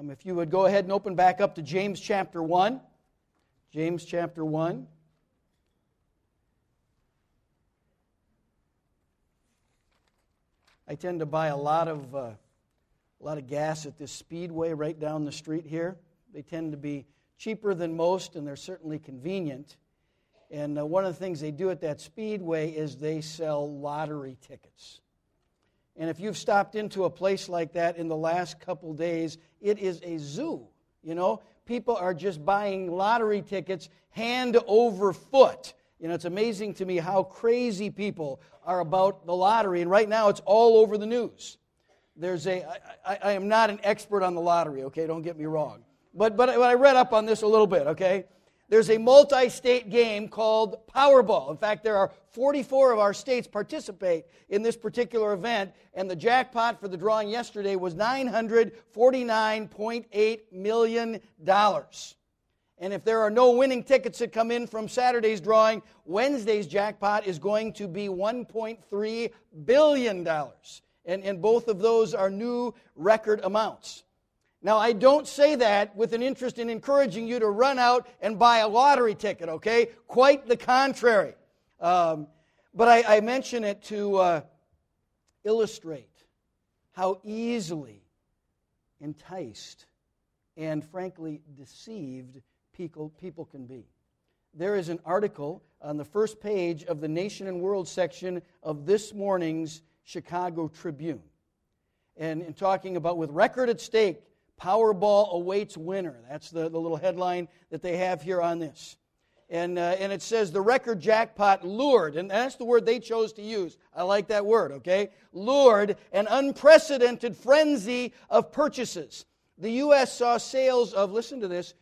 If you would go ahead and open back up to James chapter 1. James chapter 1. I tend to buy a lot of gas at this Speedway right down the street here. They tend to be cheaper than most, and they're certainly convenient. And one of the things they do at that Speedway is they sell lottery tickets. And if you've stopped into a place like that in the last couple days, it is a zoo. You know, people are just buying lottery tickets hand over foot. You know, it's amazing to me how crazy people are about the lottery. And right now, it's all over the news. I am not an expert on the lottery, okay? Don't get me wrong. But I read up on this a little bit, okay? There's a multi-state game called Powerball. In fact, there are 44 of our states participate in this particular event, and the jackpot for the drawing yesterday was $949.8 million. And if there are no winning tickets that come in from Saturday's drawing, Wednesday's jackpot is going to be $1.3 billion. And both of those are new record amounts. Now, I don't say that with an interest in encouraging you to run out and buy a lottery ticket, okay? Quite the contrary. But I mention it to illustrate how easily enticed and, frankly, deceived people can be. There is an article on the first page of the Nation and World section of this morning's Chicago Tribune. And in talking about, with record at stake, Powerball awaits winner. That's the little headline that they have here on this. And it says the record jackpot lured, and that's the word they chose to use. I like that word, okay? Lured an unprecedented frenzy of purchases. The U.S. saw sales of, listen to this,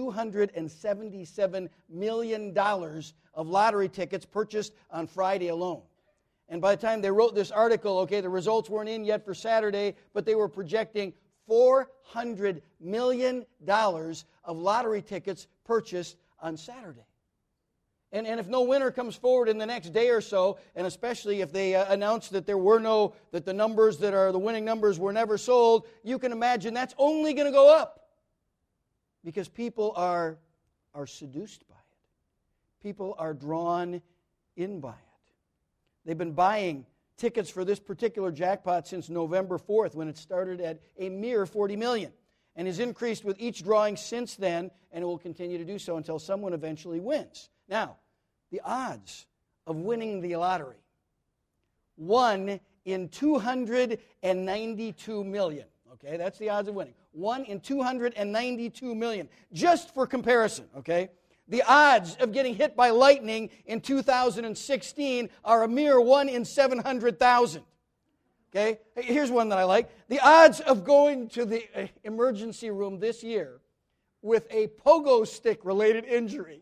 $277 million of lottery tickets purchased on Friday alone. And by the time they wrote this article, okay, the results weren't in yet for Saturday, but they were projecting $400 million of lottery tickets purchased on Saturday. And if no winner comes forward in the next day or so, and especially if they announce that that the numbers that are the winning numbers were never sold, you can imagine that's only going to go up. Because people are seduced by it. People are drawn in by it. They've been buying tickets for this particular jackpot since November 4th, when it started at a mere $40 million, and has increased with each drawing since then, and it will continue to do so until someone eventually wins. Now, the odds of winning the lottery: 1 in 292 million. Okay, that's the odds of winning. 1 in 292 million. Just for comparison, okay? The odds of getting hit by lightning in 2016 are a mere 1 in 700,000. Okay? Here's one that I like. The odds of going to the emergency room this year with a pogo stick-related injury.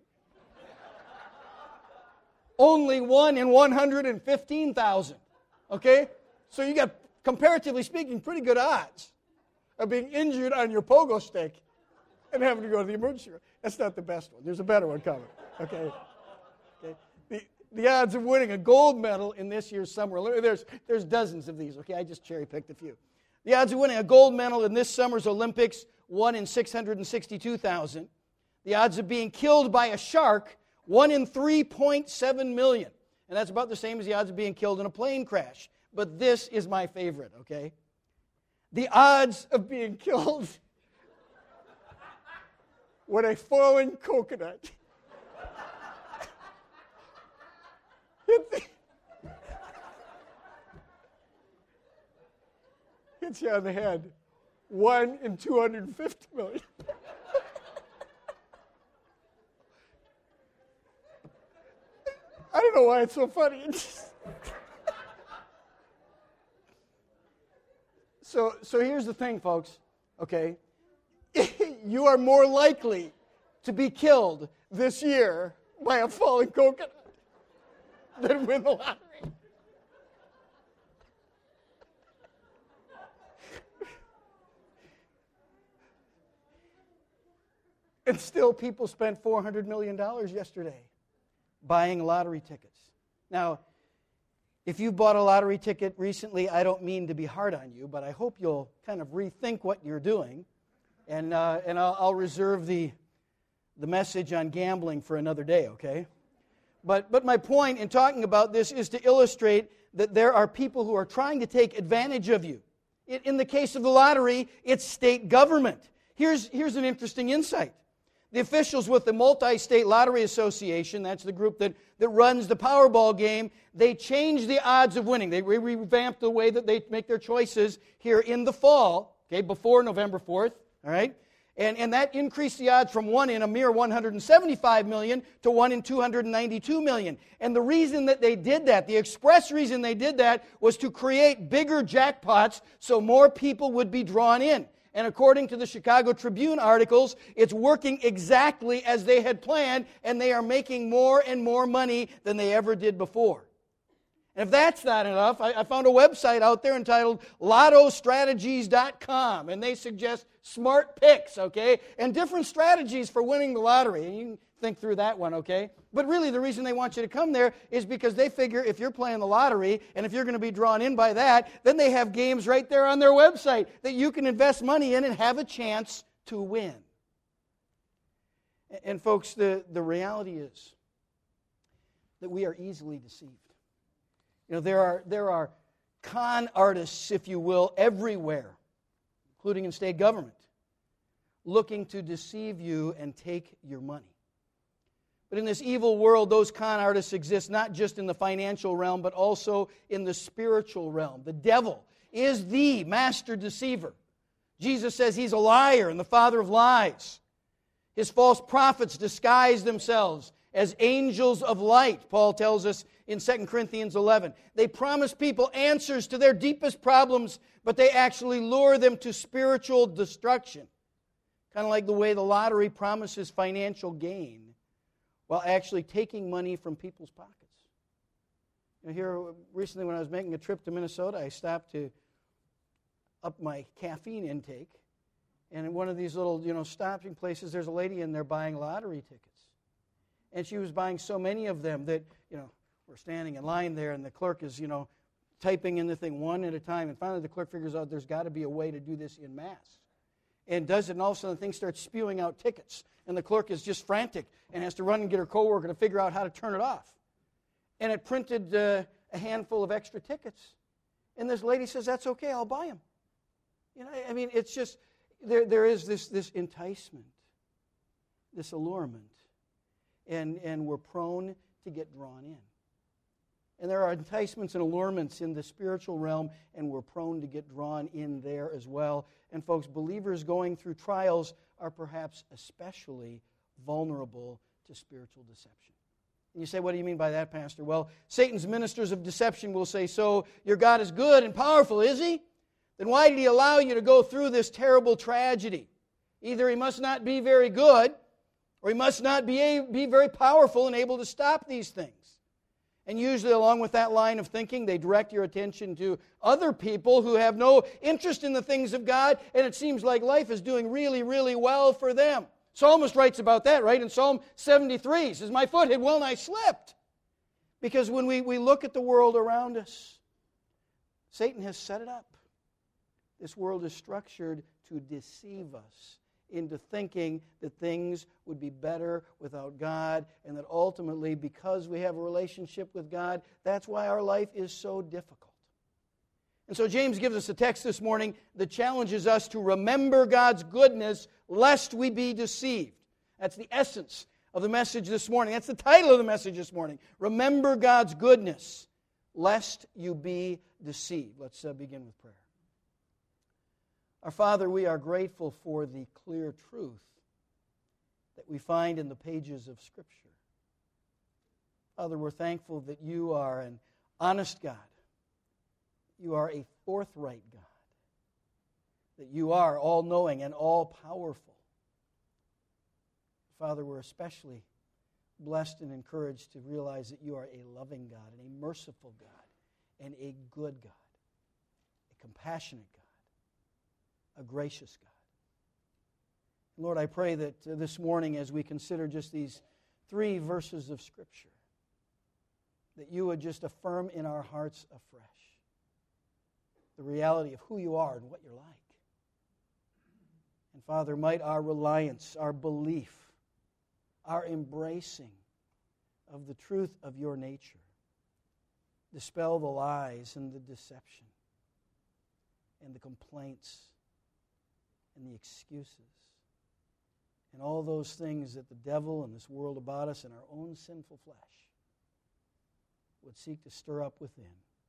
Only 1 in 115,000. Okay? So you got, comparatively speaking, pretty good odds of being injured on your pogo stick and having to go to the emergency room. That's not the best one. There's a better one coming. Okay? The odds of winning a gold medal in this year's summer, there's dozens of these, okay? I just cherry-picked a few. The odds of winning a gold medal in this summer's Olympics, 1 in 662,000. The odds of being killed by a shark, 1 in 3.7 million. And that's about the same as the odds of being killed in a plane crash. But this is my favorite, okay? The odds of being killed when a falling coconut hits you on the head. 1 in 250 million. I don't know why it's so funny. So here's the thing, folks, okay? You are more likely to be killed this year by a falling coconut than win the lottery. And still, people spent $400 million yesterday buying lottery tickets. Now, if you bought a lottery ticket recently, I don't mean to be hard on you, but I hope you'll kind of rethink what you're doing And I'll reserve the message on gambling for another day, okay? But my point in talking about this is to illustrate that there are people who are trying to take advantage of you. In the case of the lottery, it's state government. Here's an interesting insight. The officials with the Multi-State Lottery Association, that's the group that runs the Powerball game, they changed the odds of winning. They revamped the way that they make their choices here in the fall, okay, before November 4th, all right? And that increased the odds from 1 in a mere 175 million to 1 in 292 million. And the reason that they did that, the express reason they did that, was to create bigger jackpots so more people would be drawn in. And according to the Chicago Tribune articles, it's working exactly as they had planned, and they are making more and more money than they ever did before. And if that's not enough, I found a website out there entitled LottoStrategies.com, and they suggest smart picks, okay, and different strategies for winning the lottery. And you can think through that one, okay? But really the reason they want you to come there is because they figure if you're playing the lottery and if you're going to be drawn in by that, then they have games right there on their website that you can invest money in and have a chance to win. And folks, the reality is that we are easily deceived. You know, there are con artists, if you will, everywhere, including in state government, looking to deceive you and take your money. But in this evil world, those con artists exist not just in the financial realm, but also in the spiritual realm. The devil is the master deceiver. Jesus says he's a liar and the father of lies. His false prophets disguise themselves as angels of light, Paul tells us in 2 Corinthians 11. They promise people answers to their deepest problems, but they actually lure them to spiritual destruction. Kind of like the way the lottery promises financial gain while actually taking money from people's pockets. You know, here recently when I was making a trip to Minnesota, I stopped to up my caffeine intake. And in one of these little, stopping places, there's a lady in there buying lottery tickets. And she was buying so many of them that, we're standing in line there and the clerk is, typing in the thing one at a time. And finally the clerk figures out there's got to be a way to do this en masse. And does it, and all of a sudden the thing starts spewing out tickets. And the clerk is just frantic and has to run and get her coworker to figure out how to turn it off. And it printed a handful of extra tickets. And this lady says, that's okay, I'll buy them. It's just, there is this enticement, this allurement. And we're prone to get drawn in. And there are enticements and allurements in the spiritual realm, and we're prone to get drawn in there as well. And folks, believers going through trials are perhaps especially vulnerable to spiritual deception. And you say, what do you mean by that, Pastor? Well, Satan's ministers of deception will say, so your God is good and powerful, is he? Then why did he allow you to go through this terrible tragedy? Either he must not be very good, or he must not be very powerful and able to stop these things. And usually along with that line of thinking, they direct your attention to other people who have no interest in the things of God, and it seems like life is doing really, really well for them. Psalmist writes about that, right? In Psalm 73, he says, my foot had well nigh slipped. Because when we look at the world around us, Satan has set it up. This world is structured to deceive us into thinking that things would be better without God, and that ultimately, because we have a relationship with God, that's why our life is so difficult. And so James gives us a text this morning that challenges us to remember God's goodness lest we be deceived. That's the essence of the message this morning. That's the title of the message this morning. Remember God's goodness lest you be deceived. Let's begin with prayer. Our Father, we are grateful for the clear truth that we find in the pages of Scripture. Father, we're thankful that you are an honest God. You are a forthright God. That you are all-knowing and all-powerful. Father, we're especially blessed and encouraged to realize that you are a loving God and a merciful God and a good God, a compassionate God, a gracious God. Lord, I pray that this morning as we consider just these 3 verses of Scripture, that you would just affirm in our hearts afresh the reality of who you are and what you're like. And Father, might our reliance, our belief, our embracing of the truth of your nature dispel the lies and the deception and the complaints and the excuses and all those things that the devil and this world about us and our own sinful flesh would seek to stir up within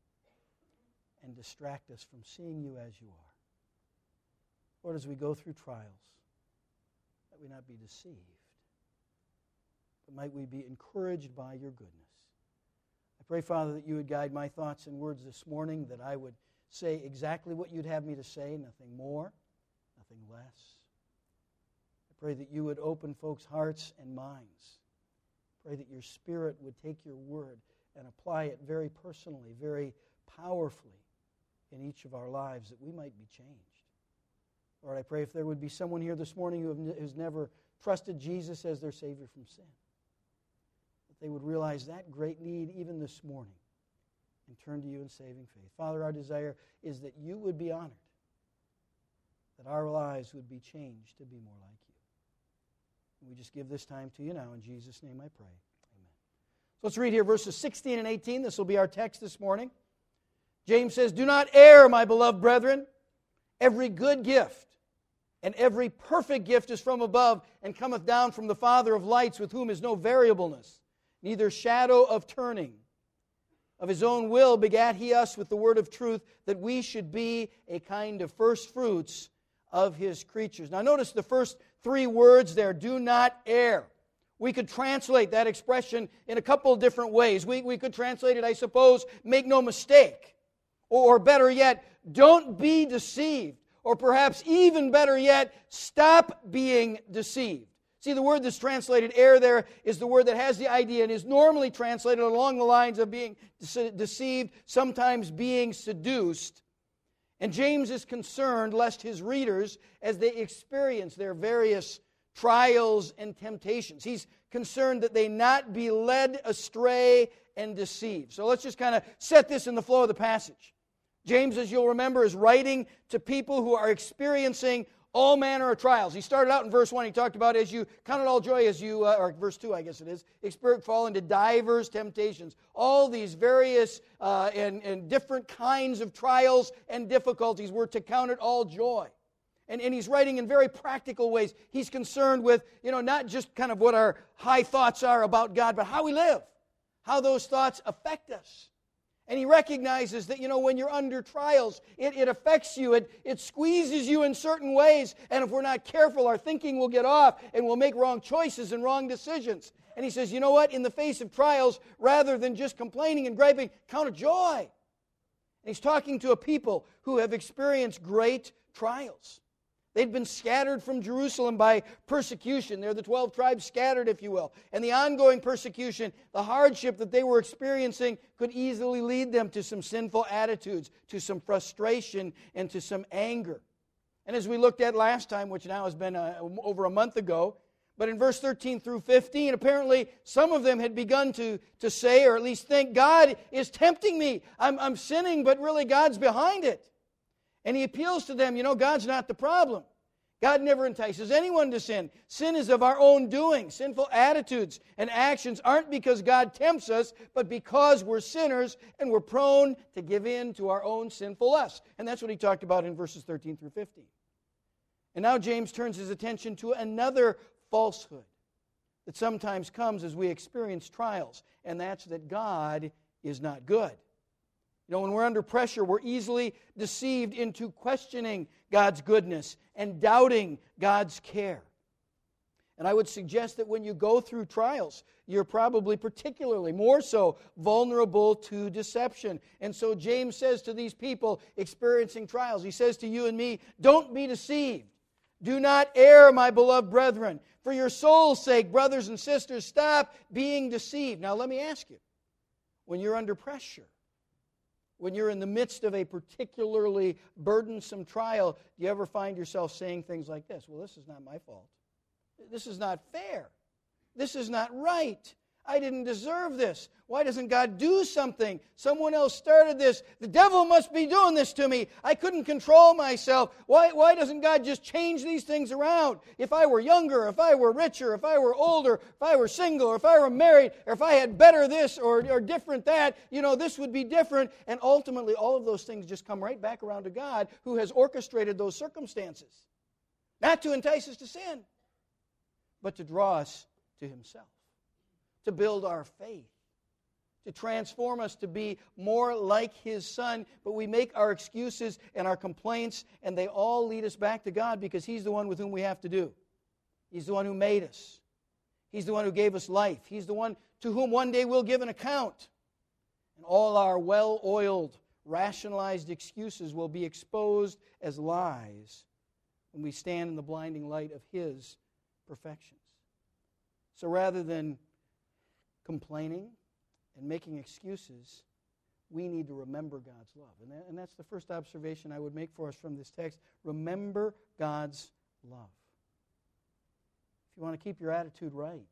and distract us from seeing you as you are. Lord, as we go through trials, that we not be deceived, but might we be encouraged by your goodness. I pray, Father, that you would guide my thoughts and words this morning, that I would say exactly what you'd have me to say, nothing more, nothing less. I pray that you would open folks' hearts and minds. Pray that your Spirit would take your word and apply it very personally, very powerfully in each of our lives, that we might be changed. Lord, I pray if there would be someone here this morning who's never trusted Jesus as their Savior from sin, that they would realize that great need even this morning and turn to you in saving faith. Father, our desire is that you would be honored, that our lives would be changed to be more like you. And we just give this time to you now. In Jesus' name I pray. Amen. So let's read here verses 16 and 18. This will be our text this morning. James says, "Do not err, my beloved brethren. Every good gift and every perfect gift is from above and cometh down from the Father of lights, with whom is no variableness, neither shadow of turning. Of his own will begat he us with the word of truth, that we should be a kind of first fruits of his creatures." Now notice the first three words there, do not err. We could translate that expression in a couple of different ways. We could translate it, I suppose, make no mistake. Or better yet, don't be deceived. Or perhaps even better yet, stop being deceived. See, the word that's translated err there is the word that has the idea and is normally translated along the lines of being deceived, sometimes being seduced. And James is concerned lest his readers, as they experience their various trials and temptations, he's concerned that they not be led astray and deceived. So let's just kind of set this in the flow of the passage. James, as you'll remember, is writing to people who are experiencing all manner of trials. He started out in verse 1, he talked about as you count it all joy as you, or verse 2 I guess it is, fall into divers temptations. All these various and different kinds of trials and difficulties, we're to count it all joy. And he's writing in very practical ways. He's concerned with, not just kind of what our high thoughts are about God, but how we live, how those thoughts affect us. And he recognizes that, when you're under trials, it affects you, it squeezes you in certain ways, and if we're not careful, our thinking will get off, and we'll make wrong choices and wrong decisions. And he says, you know what? In the face of trials, rather than just complaining and griping, count it joy. And he's talking to a people who have experienced great trials. They'd been scattered from Jerusalem by persecution. They're the 12 tribes scattered, if you will. And the ongoing persecution, the hardship that they were experiencing could easily lead them to some sinful attitudes, to some frustration, and to some anger. And as we looked at last time, which now has been over a month ago, but in verse 13 through 15, apparently some of them had begun to say, or at least think, God is tempting me. I'm sinning, but really God's behind it. And he appeals to them, God's not the problem. God never entices anyone to sin. Sin is of our own doing. Sinful attitudes and actions aren't because God tempts us, but because we're sinners and we're prone to give in to our own sinful lusts. And that's what he talked about in verses 13 through 15. And now James turns his attention to another falsehood that sometimes comes as we experience trials, and that's that God is not good. When we're under pressure, we're easily deceived into questioning God's goodness and doubting God's care. And I would suggest that when you go through trials, you're probably particularly more so vulnerable to deception. And so James says to these people experiencing trials, he says to you and me, don't be deceived. Do not err, my beloved brethren. For your soul's sake, brothers and sisters, stop being deceived. Now let me ask you, when you're under pressure, when you're in the midst of a particularly burdensome trial, do you ever find yourself saying things like this? Well, this is not my fault. This is not fair. This is not right. I didn't deserve this. Why doesn't God do something? Someone else started this. The devil must be doing this to me. I couldn't control myself. Why doesn't God just change these things around? If I were younger, if I were richer, if I were older, if I were single, or if I were married, or if I had better this or different that, this would be different. And ultimately, all of those things just come right back around to God, who has orchestrated those circumstances. Not to entice us to sin, but to draw us to Himself, to build our faith, to transform us to be more like His Son. But we make our excuses and our complaints, and they all lead us back to God, because He's the one with whom we have to do. He's the one who made us. He's the one who gave us life. He's the one to whom one day we'll give an account. And all our well-oiled, rationalized excuses will be exposed as lies when we stand in the blinding light of His perfections. So rather than complaining and making excuses, we need to remember God's love. And that's the first observation I would make for us from this text. Remember God's love. If you want to keep your attitude right,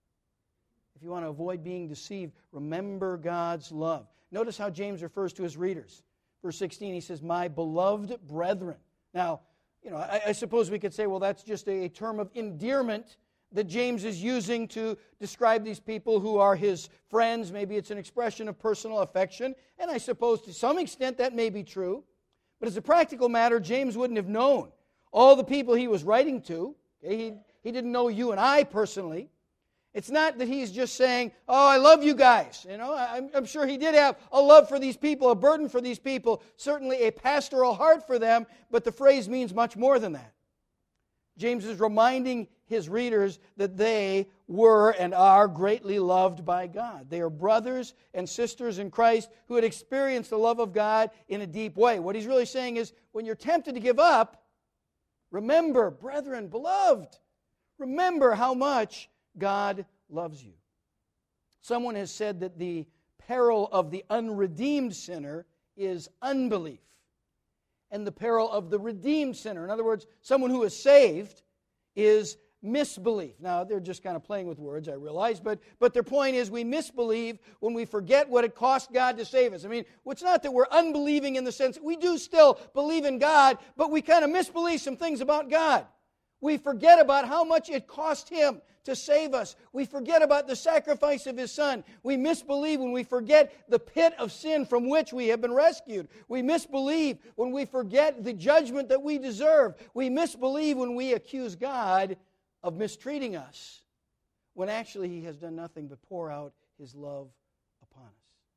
if you want to avoid being deceived, remember God's love. Notice how James refers to his readers. Verse 16, he says, "My beloved brethren." Now, I suppose we could say, well, that's just a term of endearment that James is using to describe these people who are his friends. Maybe it's an expression of personal affection, and I suppose to some extent that may be true. But as a practical matter, James wouldn't have known all the people he was writing to. Okay? He didn't know you and I personally. It's not that he's just saying, "Oh, I love you guys." I'm sure he did have a love for these people, a burden for these people, certainly a pastoral heart for them, but the phrase means much more than that. James is reminding his readers that they were and are greatly loved by God. They are brothers and sisters in Christ who had experienced the love of God in a deep way. What he's really saying is, when you're tempted to give up, remember, brethren, beloved, remember how much God loves you. Someone has said that the peril of the unredeemed sinner is unbelief, and the peril of the redeemed sinner, in other words, someone who is saved, is misbelief. Now, they're just kind of playing with words, I realize, but their point is we misbelieve when we forget what it cost God to save us. I mean, it's not that we're unbelieving in the sense that we do still believe in God, but we kind of misbelieve some things about God. We forget about how much it cost Him to save us. We forget about the sacrifice of His Son. We misbelieve when we forget the pit of sin from which we have been rescued. We misbelieve when we forget the judgment that we deserve. We misbelieve when we accuse God of mistreating us, when actually He has done nothing but pour out His love upon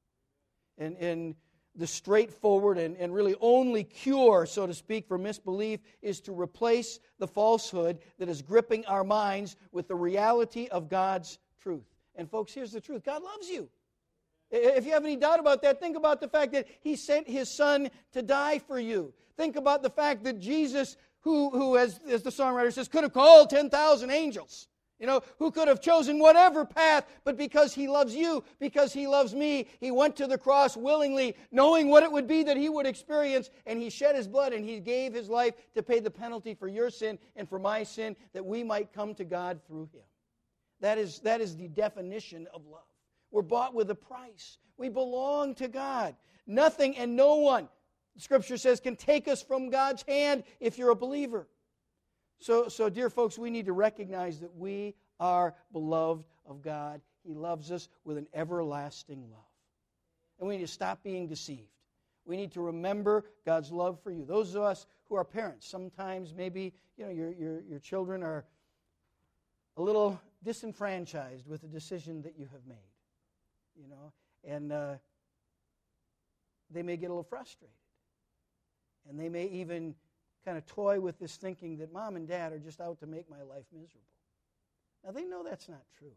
us. And the straightforward and really only cure, so to speak, for misbelief is to replace the falsehood that is gripping our minds with the reality of God's truth. And folks, here's the truth. God loves you. If you have any doubt about that, think about the fact that He sent His Son to die for you. Think about the fact that Jesus, who as the songwriter says, could have called 10,000 angels. Who could have chosen whatever path, but because He loves you, because He loves me, He went to the cross willingly, knowing what it would be that He would experience, and He shed His blood, and He gave His life to pay the penalty for your sin and for my sin, that we might come to God through Him. That is the definition of love. We're bought with a price. We belong to God. Nothing and no one, Scripture says, can take us from God's hand if you're a believer. So, dear folks, we need to recognize that we are beloved of God. He loves us with an everlasting love. And we need to stop being deceived. We need to remember God's love for you. Those of us who are parents, sometimes maybe your children are a little disenfranchised with the decision that you have made. And they may get a little frustrated. And they may even kind of toy with this thinking that mom and dad are just out to make my life miserable. Now, they know that's not true.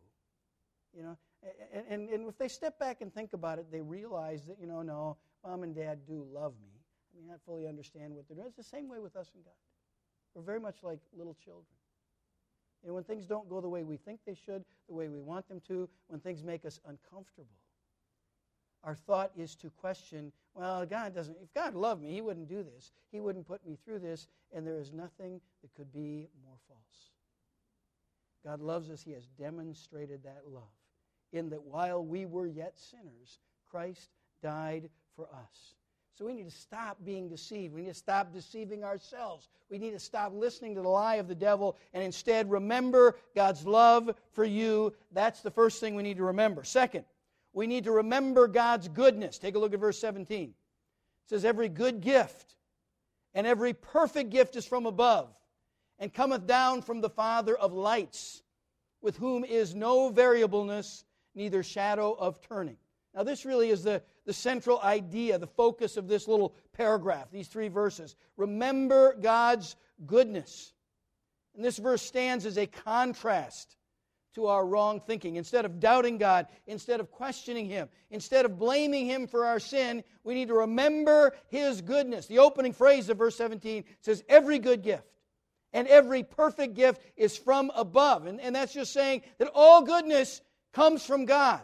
And if they step back and think about it, they realize that, no, mom and dad do love me. I mean, not fully understand what they're doing. It's the same way with us and God. We're very much like little children. When things don't go the way we think they should, the way we want them to, when things make us uncomfortable, our thought is to question, well, if God loved me, He wouldn't do this. He wouldn't put me through this, and there is nothing that could be more false. God loves us. He has demonstrated that love in that while we were yet sinners, Christ died for us. So we need to stop being deceived. We need to stop deceiving ourselves. We need to stop listening to the lie of the devil and instead remember God's love for you. That's the first thing we need to remember. Second, we need to remember God's goodness. Take a look at verse 17. It says, every good gift and every perfect gift is from above, and cometh down from the Father of lights, with whom is no variableness, neither shadow of turning. Now this really is the central idea, the focus of this little paragraph, these 3 verses. Remember God's goodness. And this verse stands as a contrast to our wrong thinking. Instead of doubting God, instead of questioning Him, instead of blaming Him for our sin, we need to remember His goodness. The opening phrase of verse 17 says, every good gift and every perfect gift is from above. And that's just saying that all goodness comes from God.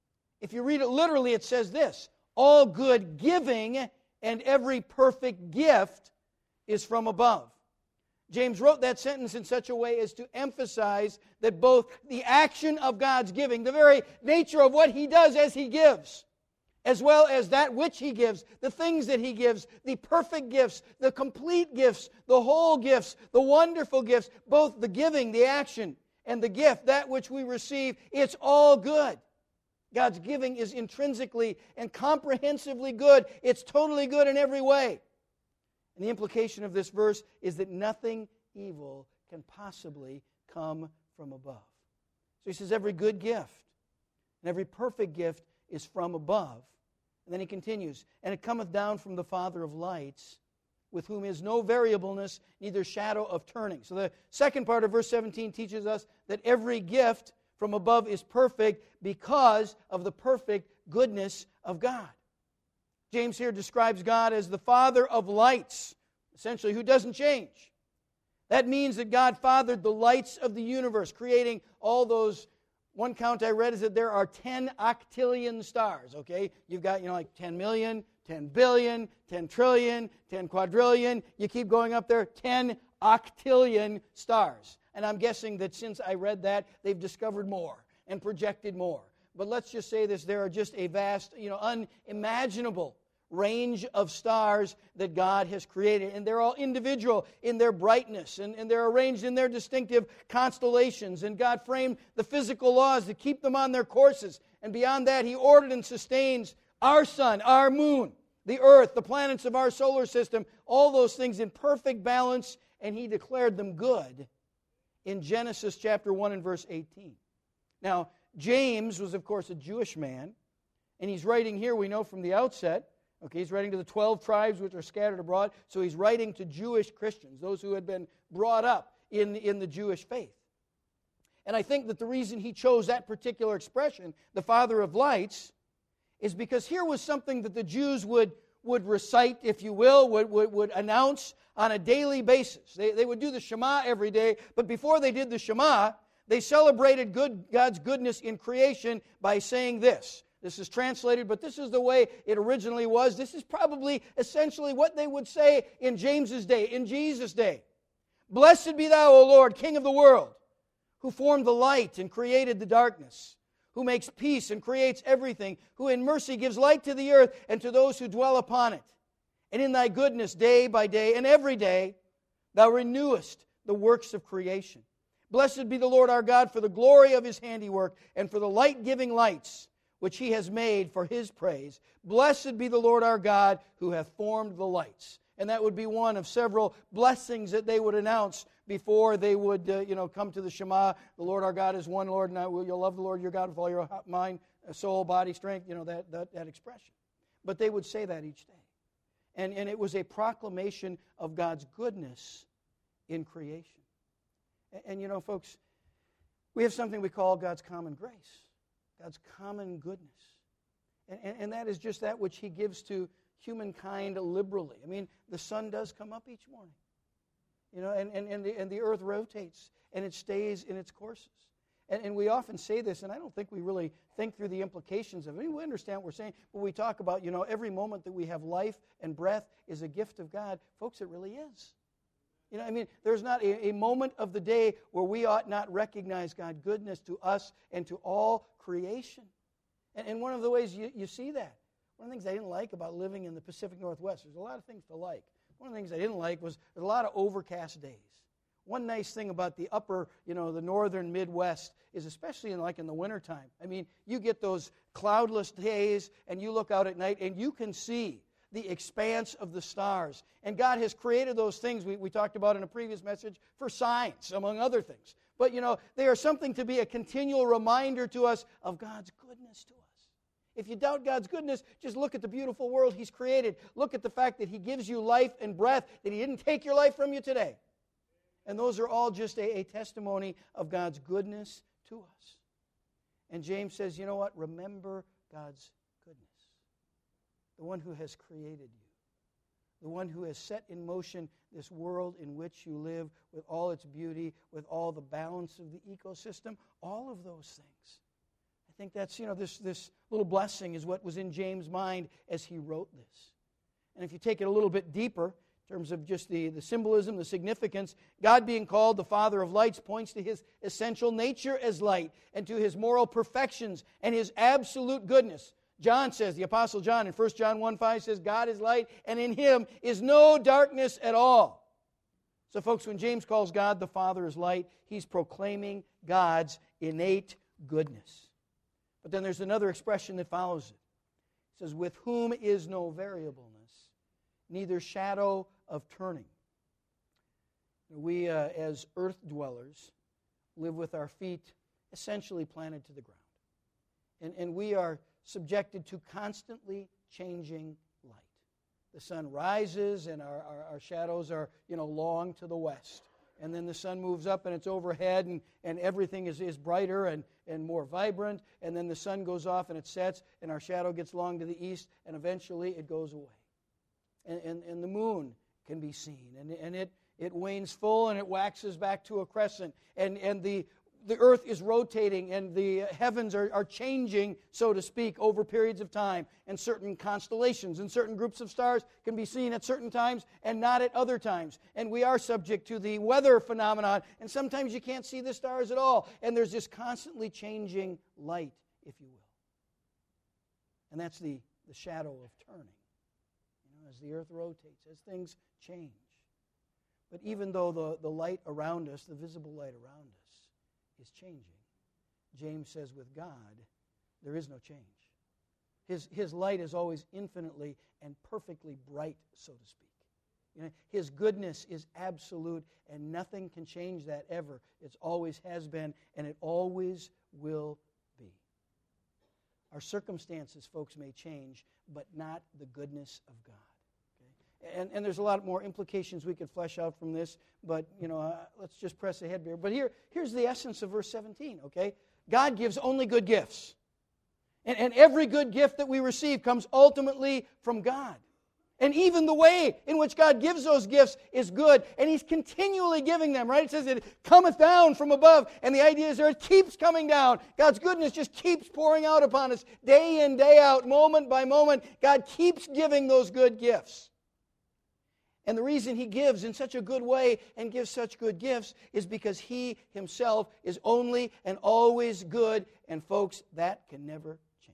If you read it literally, it says this, all good giving and every perfect gift is from above. James wrote that sentence in such a way as to emphasize that both the action of God's giving, the very nature of what He does as He gives, as well as that which He gives, the things that He gives, the perfect gifts, the complete gifts, the whole gifts, the wonderful gifts, both the giving, the action, and the gift, that which we receive, it's all good. God's giving is intrinsically and comprehensively good. It's totally good in every way. And the implication of this verse is that nothing evil can possibly come from above. So he says every good gift and every perfect gift is from above. And then he continues, and it cometh down from the Father of lights, with whom is no variableness, neither shadow of turning. So the second part of verse 17 teaches us that every gift from above is perfect because of the perfect goodness of God. James here describes God as the Father of lights, essentially, who doesn't change. That means that God fathered the lights of the universe, creating all those. One count I read is that there are 10 octillion stars, okay? You've got, like 10 million, 10 billion, 10 trillion, 10 quadrillion. You keep going up there, 10 octillion stars. And I'm guessing that since I read that, they've discovered more and projected more. But let's just say this, there are just a vast, unimaginable range of stars that God has created. And they're all individual in their brightness, and they're arranged in their distinctive constellations. And God framed the physical laws to keep them on their courses. And beyond that, He ordered and sustains our sun, our moon, the earth, the planets of our solar system, all those things in perfect balance, and He declared them good in Genesis chapter 1 and verse 18. Now, James was, of course, a Jewish man, and he's writing here, we know from the outset, okay, he's writing to the 12 tribes which are scattered abroad, so he's writing to Jewish Christians, those who had been brought up in the Jewish faith. And I think that the reason he chose that particular expression, the Father of lights, is because here was something that the Jews would recite, if you will, would announce on a daily basis. They would do the Shema every day, but before they did the Shema, they celebrated God's goodness in creation by saying this. This is translated, but this is the way it originally was. This is probably essentially what they would say in James's day, in Jesus' day. Blessed be thou, O Lord, King of the world, who formed the light and created the darkness, who makes peace and creates everything, who in mercy gives light to the earth and to those who dwell upon it. And in thy goodness, day by day and every day, thou renewest the works of creation. Blessed be the Lord our God for the glory of His handiwork and for the light-giving lights which He has made for His praise. Blessed be the Lord our God who hath formed the lights. And that would be one of several blessings that they would announce before they would come to the Shema. The Lord our God is one Lord, and you'll love the Lord your God with all your mind, soul, body, strength, that expression. But they would say that each day. And it was a proclamation of God's goodness in creation. And folks, we have something we call God's common grace, God's common goodness. And that is just that which He gives to humankind liberally. I mean, the sun does come up each morning, and the earth rotates, and it stays in its courses. And we often say this, and I don't think we really think through the implications of it. I mean, we understand what we're saying, but we talk about, every moment that we have life and breath is a gift of God. Folks, it really is. You know, I mean, there's not a moment of the day where we ought not recognize God's goodness to us and to all creation. And one of the ways you see that, one of the things I didn't like about living in the Pacific Northwest, there's a lot of things to like. One of the things I didn't like was there's a lot of overcast days. One nice thing about the upper, the northern Midwest is especially in the wintertime. I mean, you get those cloudless days and you look out at night and you can see the expanse of the stars. And God has created those things we talked about in a previous message for science, among other things. But, they are something to be a continual reminder to us of God's goodness to us. If you doubt God's goodness, just look at the beautiful world He's created. Look at the fact that He gives you life and breath, that He didn't take your life from you today. And those are all just a testimony of God's goodness to us. And James says, you know what? Remember God's goodness. The one who has created you. The one who has set in motion this world in which you live with all its beauty, with all the balance of the ecosystem, all of those things. I think that's, this little blessing is what was in James' mind as he wrote this. And if you take it a little bit deeper, in terms of just the symbolism, the significance, God being called the Father of lights points to His essential nature as light and to His moral perfections and His absolute goodness. John says, the Apostle John in 1 John 1:5 says, God is light, and in Him is no darkness at all. So folks, when James calls God the Father as light, he's proclaiming God's innate goodness. But then there's another expression that follows it. It says, with whom is no variableness, neither shadow of turning. We, as earth dwellers, live with our feet essentially planted to the ground. And we are subjected to constantly changing light. The sun rises and our shadows are, long to the west. And then the sun moves up and it's overhead and everything is brighter and more vibrant. And then the sun goes off and it sets and our shadow gets long to the east and eventually it goes away. And the moon can be seen. And it wanes full and it waxes back to a crescent. And the earth is rotating and the heavens are changing, so to speak, over periods of time. And certain constellations and certain groups of stars can be seen at certain times and not at other times. And we are subject to the weather phenomenon. And sometimes you can't see the stars at all. And there's this constantly changing light, if you will. And that's the shadow of turning. As the earth rotates, as things change. But even though the light around us, the visible light around us, is changing, James says with God, there is no change. His light is always infinitely and perfectly bright, so to speak. His goodness is absolute, and nothing can change that ever. It always has been, and it always will be. Our circumstances, folks, may change, but not the goodness of God. And there's a lot more implications we could flesh out from this, but, let's just press ahead here. But here's the essence of verse 17, okay? God gives only good gifts. And every good gift that we receive comes ultimately from God. And even the way in which God gives those gifts is good, and He's continually giving them, right? It says it cometh down from above, and the idea is there it keeps coming down. God's goodness just keeps pouring out upon us day in, day out, moment by moment. God keeps giving those good gifts. And the reason He gives in such a good way and gives such good gifts is because He Himself is only and always good. And folks, that can never change.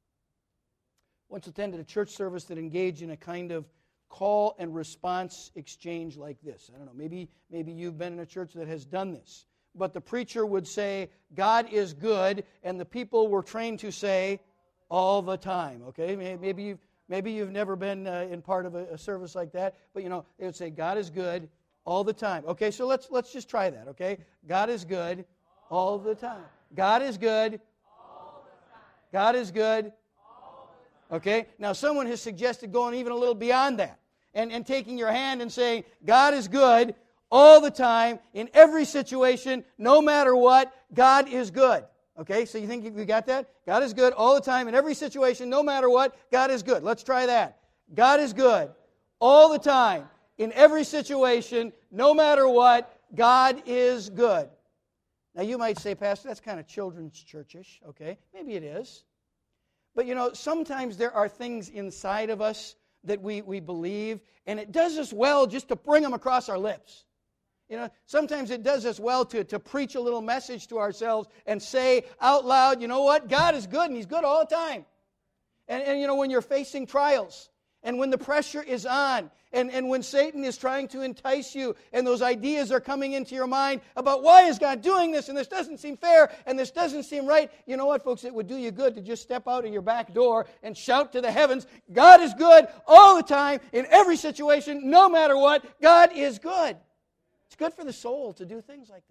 Once attended a church service that engaged in a kind of call and response exchange like this. I don't know, maybe you've been in a church that has done this. But the preacher would say, God is good, and the people were trained to say, all the time. Okay, Maybe you've never been in part of a service like that, but they would say, God is good all the time. Okay, so let's just try that, okay? God is good all the time. God is good all the time. God is good all the time. Okay, now someone has suggested going even a little beyond that and taking your hand and saying, God is good all the time, in every situation, no matter what, God is good. Okay, so you think you got that? God is good all the time, in every situation, no matter what, God is good. Let's try that. God is good all the time, in every situation, no matter what, God is good. Now you might say, Pastor, that's kind of children's churchish. Okay, maybe it is. But sometimes there are things inside of us that we believe, and it does us well just to bring them across our lips. You know, sometimes it does us well to preach a little message to ourselves and say out loud, you know what? God is good, and He's good all the time. And you know, when you're facing trials, and when the pressure is on, and when Satan is trying to entice you, and those ideas are coming into your mind about why is God doing this, and this doesn't seem fair, and this doesn't seem right, you know what, folks? It would do you good to just step out of your back door and shout to the heavens, God is good all the time, in every situation, no matter what, God is good. It's good for the soul to do things like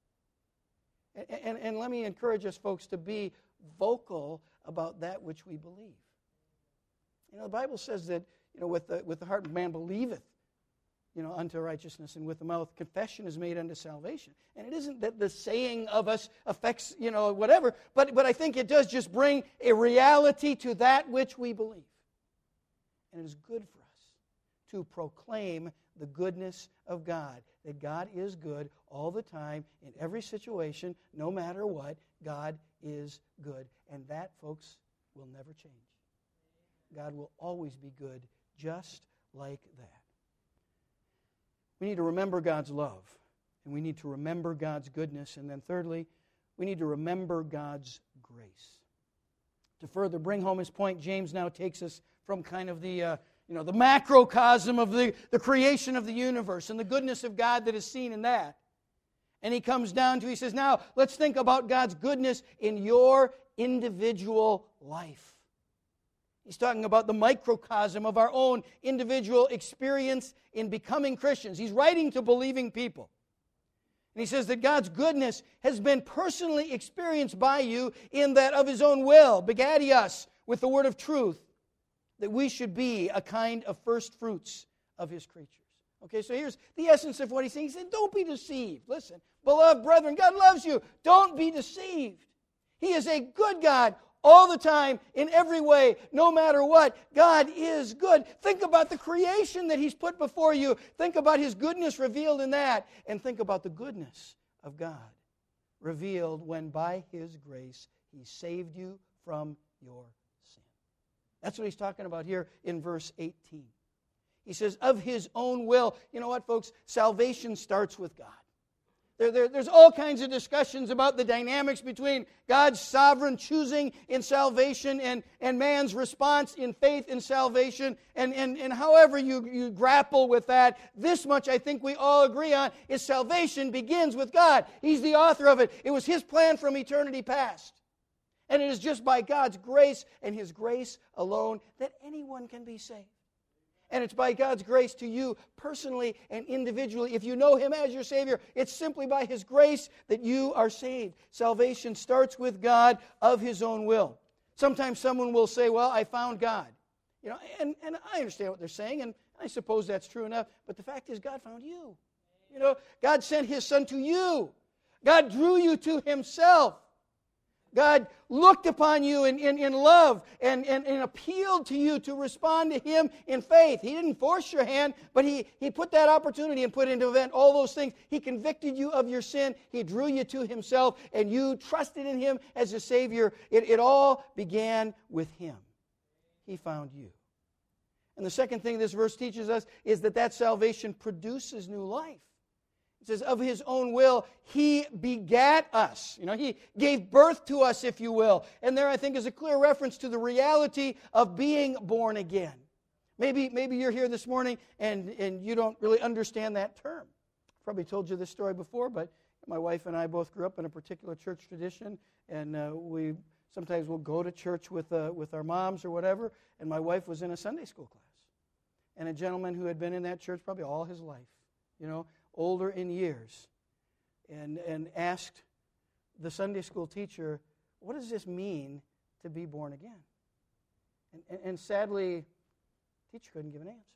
that. And let me encourage us, folks, to be vocal about that which we believe. You know, the Bible says that, you know, with the heart man believeth, you know, unto righteousness, and with the mouth confession is made unto salvation. And it isn't that the saying of us affects, you know, whatever, but I think it does just bring a reality to that which we believe. And it is good for us to proclaim the goodness of God, that God is good all the time, in every situation, no matter what, God is good. And that, folks, will never change. God will always be good, just like that. We need to remember God's love, and we need to remember God's goodness, and then thirdly, we need to remember God's grace. To further bring home his point, James now takes us from kind of the the macrocosm of the creation of the universe and the goodness of God that is seen in that. And he comes down to, he says, now let's think about God's goodness in your individual life. He's talking about the microcosm of our own individual experience in becoming Christians. He's writing to believing people. And he says that God's goodness has been personally experienced by you in that of His own will, begatting us with the word of truth, that we should be a kind of first fruits of His creatures. Okay, so here's the essence of what he's saying. He said, don't be deceived. Listen, beloved brethren, God loves you. Don't be deceived. He is a good God all the time, in every way, no matter what. God is good. Think about the creation that He's put before you. Think about His goodness revealed in that. And think about the goodness of God revealed when by His grace He saved you from your sin. That's what he's talking about here in verse 18. He says, of His own will. You know what, folks? Salvation starts with God. There's all kinds of discussions about the dynamics between God's sovereign choosing in salvation and man's response in faith in salvation. And however you grapple with that, this much I think we all agree on, is salvation begins with God. He's the author of it. It was His plan from eternity past. And it is just by God's grace and His grace alone that anyone can be saved. And it's by God's grace to you personally and individually. If you know Him as your Savior, it's simply by His grace that you are saved. Salvation starts with God of His own will. Sometimes someone will say, well, I found God. You know, and I understand what they're saying, and I suppose that's true enough. But the fact is, God found you. You know, God sent His Son to you. God drew you to Himself. God looked upon you in love and appealed to you to respond to Him in faith. He didn't force your hand, but He put that opportunity and put into event all those things. He convicted you of your sin. He drew you to Himself, and you trusted in Him as a Savior. It all began with Him. He found you. And the second thing this verse teaches us is that salvation produces new life. It says, of His own will, He begat us. You know, He gave birth to us, if you will. And there, I think, is a clear reference to the reality of being born again. Maybe you're here this morning and you don't really understand that term. I've probably told you this story before, but my wife and I both grew up in a particular church tradition, and we sometimes will go to church with our moms or whatever, and my wife was in a Sunday school class. And a gentleman who had been in that church probably all his life, you know, older in years, and asked the Sunday school teacher, what does this mean to be born again? And sadly, the teacher couldn't give an answer.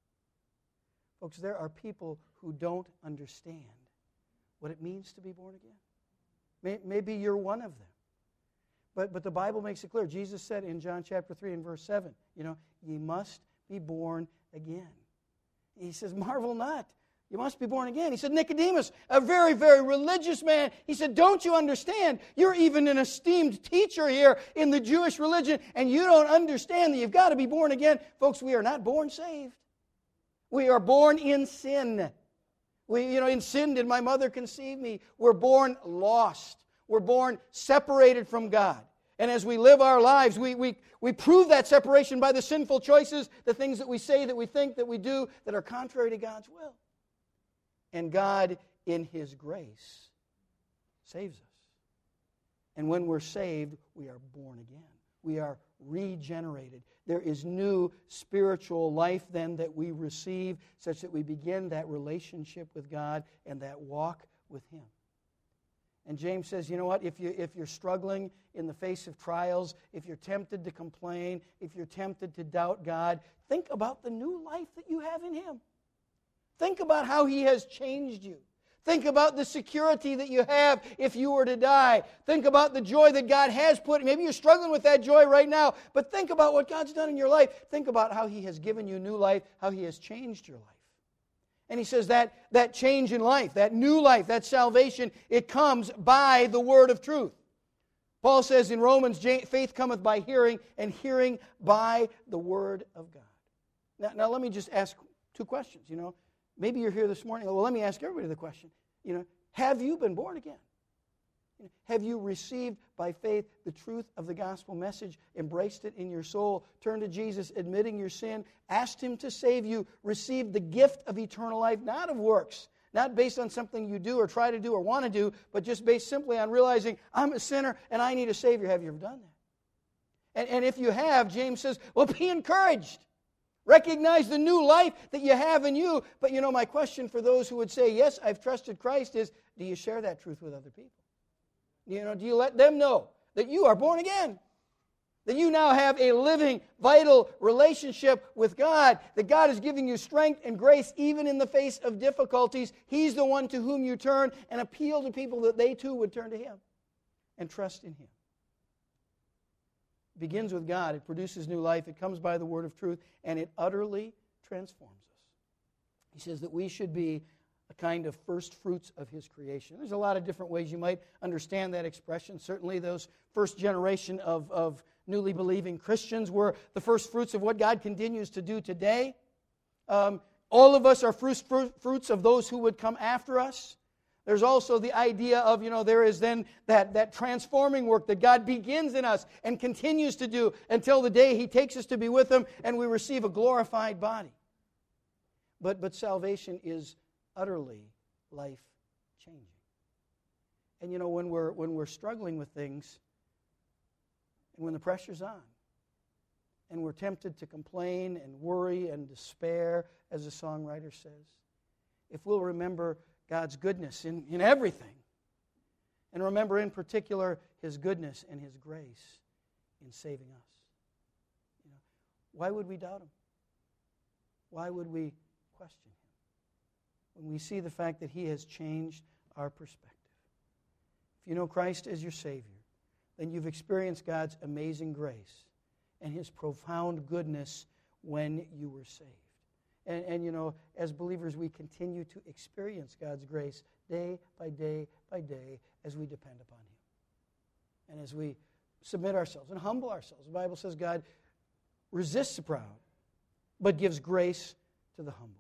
Folks, there are people who don't understand what it means to be born again. Maybe you're one of them. But the Bible makes it clear. Jesus said in John chapter 3 and verse 7, you know, ye must be born again. He says, marvel not. You must be born again. He said, Nicodemus, a very, very religious man, he said, don't you understand? You're even an esteemed teacher here in the Jewish religion, and you don't understand that you've got to be born again. Folks, we are not born saved. We are born in sin. In sin did my mother conceive me. We're born lost. We're born separated from God. And as we live our lives, we prove that separation by the sinful choices, the things that we say, that we think, that we do, that are contrary to God's will. And God, in His grace, saves us. And when we're saved, we are born again. We are regenerated. There is new spiritual life then that we receive, such that we begin that relationship with God and that walk with Him. And James says, you know what, if you're struggling in the face of trials, if you're tempted to complain, if you're tempted to doubt God, think about the new life that you have in Him. Think about how He has changed you. Think about the security that you have if you were to die. Think about the joy that God has put. Maybe you're struggling with that joy right now, but think about what God's done in your life. Think about how He has given you new life, how He has changed your life. And he says that change in life, that new life, that salvation, it comes by the word of truth. Paul says in Romans, faith cometh by hearing, and hearing by the word of God. Now let me just ask two questions. Maybe you're here this morning. Well, let me ask everybody the question. Have you been born again? Have you received by faith the truth of the gospel message, embraced it in your soul, turned to Jesus, admitting your sin, asked Him to save you, received the gift of eternal life, not of works, not based on something you do or try to do or want to do, but just based simply on realizing I'm a sinner and I need a Savior. Have you ever done that? And if you have, James says, well, be encouraged. Recognize the new life that you have in you. But my question for those who would say, yes, I've trusted Christ is, do you share that truth with other people? Do you let them know that you are born again? That you now have a living, vital relationship with God, that God is giving you strength and grace even in the face of difficulties. He's the one to whom you turn and appeal to people that they too would turn to Him and trust in Him. It begins with God. It produces new life. It comes by the word of truth, and it utterly transforms us. He says that we should be a kind of first fruits of His creation. There's a lot of different ways you might understand that expression. Certainly those first generation of newly believing Christians were the first fruits of what God continues to do today. All of us are first fruits of those who would come after us. There's also the idea of, there is then that transforming work that God begins in us and continues to do until the day He takes us to be with Him and we receive a glorified body. But salvation is utterly life-changing. And when we're struggling with things, and when the pressure's on, and we're tempted to complain and worry and despair, as the songwriter says, if we'll remember God's goodness in everything, and remember in particular His goodness and His grace in saving us, why would we doubt Him? Why would we question Him? When we see the fact that He has changed our perspective. If you know Christ as your Savior, then you've experienced God's amazing grace and His profound goodness when you were saved. And as believers, we continue to experience God's grace day by day by day as we depend upon Him. And as we submit ourselves and humble ourselves. The Bible says God resists the proud, but gives grace to the humble.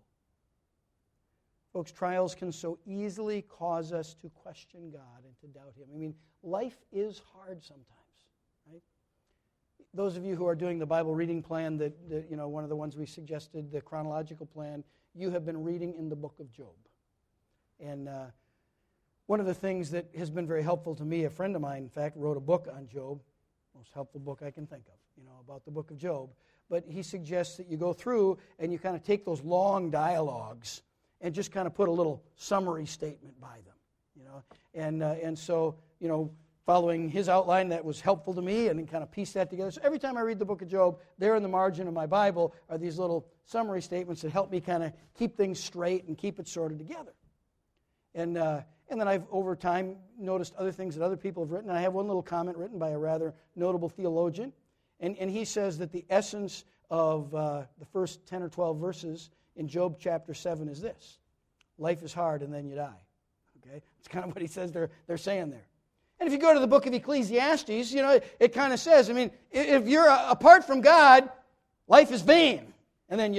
Folks, trials can so easily cause us to question God and to doubt Him. Life is hard sometimes, right? Those of you who are doing the Bible reading plan, that one of the ones we suggested, the chronological plan, you have been reading in the book of Job. And one of the things that has been very helpful to me, a friend of mine, in fact, wrote a book on Job, most helpful book I can think of, about the book of Job. But he suggests that you go through and you kind of take those long dialogues and just kind of put a little summary statement by them, And so, following his outline, that was helpful to me, and then kind of piece that together. So every time I read the book of Job, there in the margin of my Bible are these little summary statements that help me kind of keep things straight and keep it sorted together. And then I've, over time, noticed other things that other people have written. And I have one little comment written by a rather notable theologian, and he says that the essence of the first 10 or 12 verses in Job chapter 7 is this: life is hard and then you die. Okay? It's kind of what he says they're saying there. And if you go to the book of Ecclesiastes, it kind of says, if you're apart from God, life is vain, and then you die.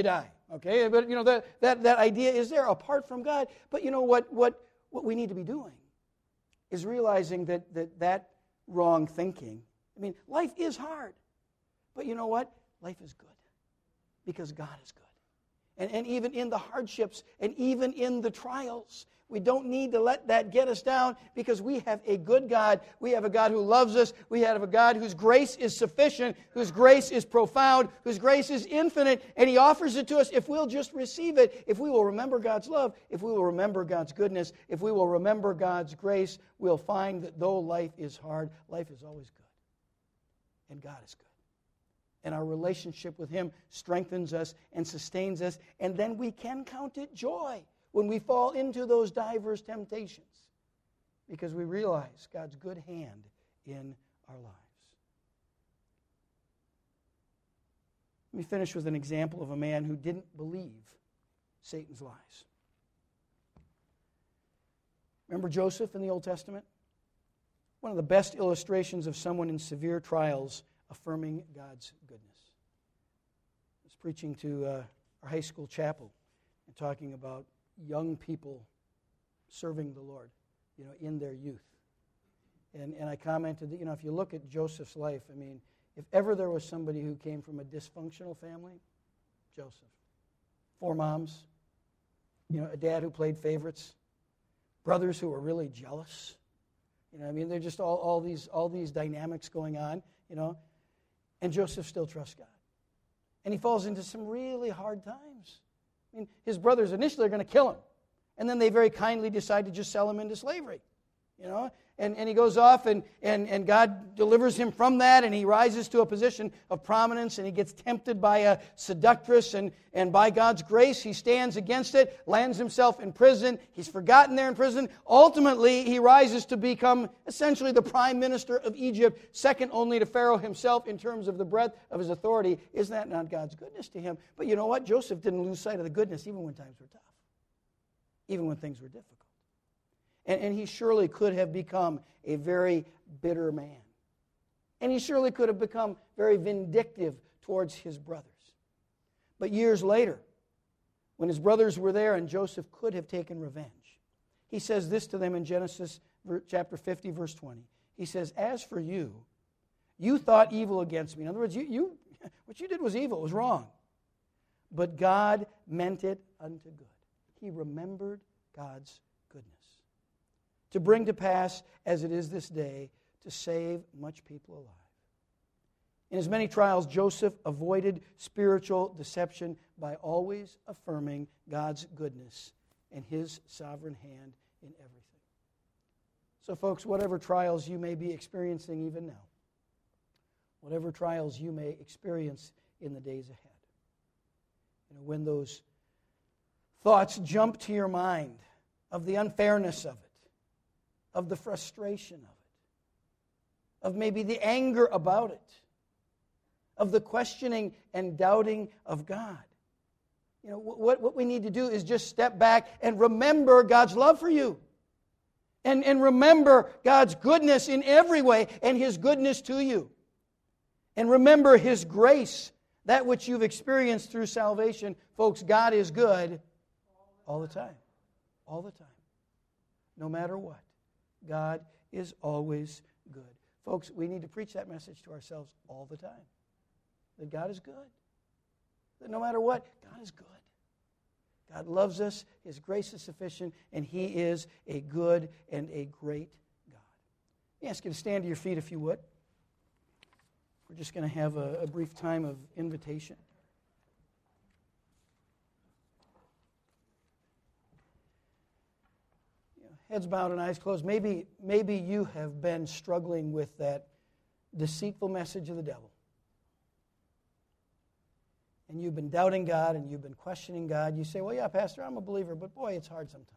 Okay, but that idea is there apart from God. But what we need to be doing is realizing that wrong thinking. I mean, life is hard. But you know what? Life is good because God is good. And even in the hardships and even in the trials, we don't need to let that get us down because we have a good God. We have a God who loves us. We have a God whose grace is sufficient, whose grace is profound, whose grace is infinite, and He offers it to us if we'll just receive it, if we will remember God's love, if we will remember God's goodness, if we will remember God's grace, we'll find that though life is hard, life is always good. And God is good. And our relationship with Him strengthens us and sustains us, and then we can count it joy when we fall into those diverse temptations because we realize God's good hand in our lives. Let me finish with an example of a man who didn't believe Satan's lies. Remember Joseph in the Old Testament? One of the best illustrations of someone in severe trials affirming God's goodness. I was preaching to our high school chapel and talking about young people serving the Lord, in their youth. And I commented that, if you look at Joseph's life, I mean, if ever there was somebody who came from a dysfunctional family, Joseph. 4 moms, a dad who played favorites, brothers who were really jealous. They're just all these dynamics going on, And Joseph still trusts God. And he falls into some really hard times. I mean, his brothers initially are going to kill him. And then they very kindly decide to just sell him into slavery. And he goes off and God delivers him from that, and he rises to a position of prominence, and he gets tempted by a seductress, and by God's grace he stands against it, lands himself in prison. He's forgotten there in prison. Ultimately, he rises to become essentially the prime minister of Egypt, second only to Pharaoh himself in terms of the breadth of his authority. Isn't that not God's goodness to him? But you know what? Joseph didn't lose sight of the goodness even when times were tough, even when things were difficult. And he surely could have become a very bitter man. And he surely could have become very vindictive towards his brothers. But years later, when his brothers were there and Joseph could have taken revenge, he says this to them in Genesis chapter 50, verse 20. He says, "As for you, you thought evil against me." In other words, what you did was evil, it was wrong. But God meant it unto good. He remembered God's goodness, to bring to pass, as it is this day, to save much people alive. In his many trials, Joseph avoided spiritual deception by always affirming God's goodness and His sovereign hand in everything. So, folks, whatever trials you may be experiencing even now, whatever trials you may experience in the days ahead, when those thoughts jump to your mind of the unfairness of it, of the frustration of it, of maybe the anger about it, of the questioning and doubting of God. What we need to do is just step back and remember God's love for you. And remember God's goodness in every way and His goodness to you. And remember His grace, that which you've experienced through salvation. Folks, God is good all the time. All the time. No matter what. God is always good. Folks, we need to preach that message to ourselves all the time. That God is good. That no matter what, God is good. God loves us, His grace is sufficient, and He is a good and a great God. Let me ask you to stand to your feet if you would. We're just going to have a brief time of invitation. Heads bowed and eyes closed. Maybe you have been struggling with that deceitful message of the devil. And you've been doubting God and you've been questioning God. You say, well, yeah, Pastor, I'm a believer, but boy, it's hard sometimes.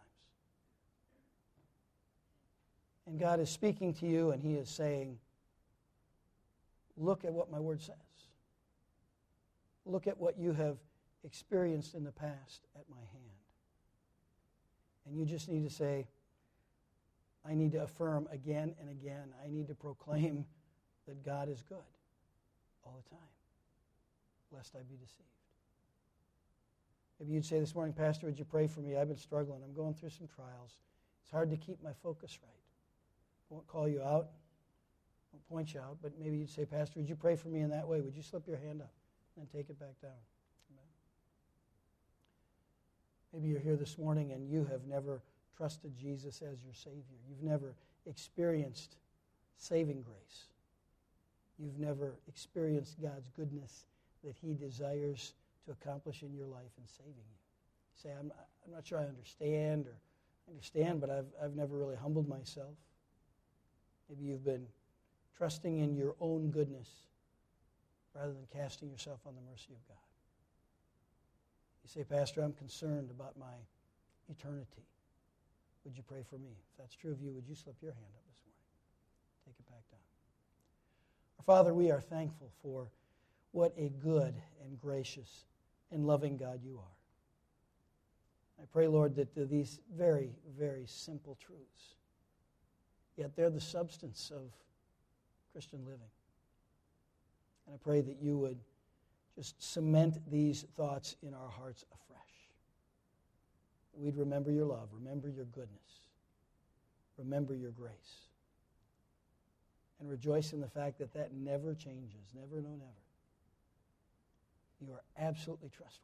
And God is speaking to you and He is saying, look at what my word says. Look at what you have experienced in the past at my hand. And you just need to say, I need to affirm again and again. I need to proclaim that God is good all the time, lest I be deceived. Maybe you'd say this morning, Pastor, would you pray for me? I've been struggling. I'm going through some trials. It's hard to keep my focus right. I won't call you out. I won't point you out. But maybe you'd say, Pastor, would you pray for me in that way? Would you slip your hand up and take it back down? Amen. Maybe you're here this morning and you have never trusted Jesus as your Savior. You've never experienced saving grace. You've never experienced God's goodness that He desires to accomplish in your life in saving you. You say, I'm not sure I understand, but I've never really humbled myself. Maybe you've been trusting in your own goodness rather than casting yourself on the mercy of God. You say, Pastor, I'm concerned about my eternity. Would you pray for me? If that's true of you, would you slip your hand up this morning? Take it back down. Our Father, we are thankful for what a good and gracious and loving God you are. I pray, Lord, that these very, very simple truths, yet they're the substance of Christian living. And I pray that you would just cement these thoughts in our hearts afresh. We'd remember your love, remember your goodness, remember your grace, and rejoice in the fact that that never changes, never, no, never. You are absolutely trustworthy.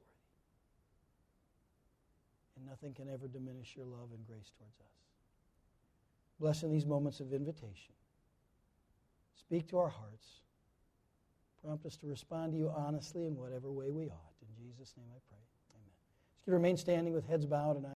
And nothing can ever diminish your love and grace towards us. Bless in these moments of invitation. Speak to our hearts. Prompt us to respond to you honestly in whatever way we ought. In Jesus' name I pray. Amen. Just remain standing with heads bowed and eyes